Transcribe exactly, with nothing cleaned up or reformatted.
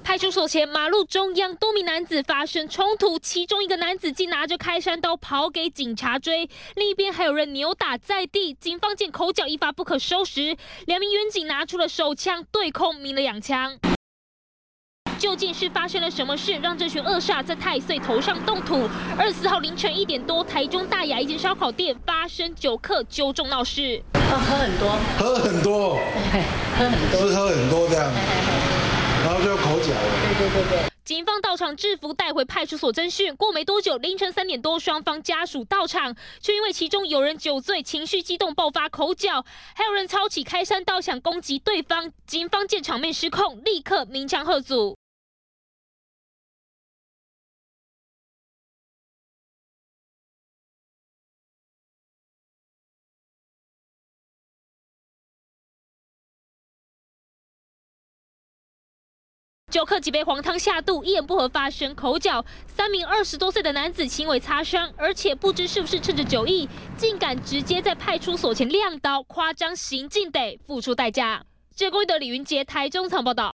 派出所前马路中央，多名男子发生冲突，其中一个男子竟拿着开山刀跑给警察追，另一边还有人扭打在地。警方见口角一发不可收拾，两名员警拿出了手枪对空鸣了两枪。究竟是发生了什么事，让这群恶煞在太岁头上动土？二十四号凌晨一点多，台中大雅一间烧烤店发生酒客酒中闹事。 哦，喝很多， 喝很多， 喝很多， 是喝很多这样，然后就口角了。 对对对对。 警方到场制服，带回派出所侦讯。过没多久，凌晨三点多，双方家属到场，却因为其中有人酒醉、情绪激动，爆发口角，还有人抄起开山刀想攻击对方。警方见场面失控，立刻鸣枪喝阻。酒客几杯黄汤下肚，一言不合发生口角，三名二十多岁的男子轻微擦伤，而且不知是不是趁着酒意，竟敢直接在派出所前亮刀，夸张行径得付出代价。记者郭一德、李云杰台中采访报道。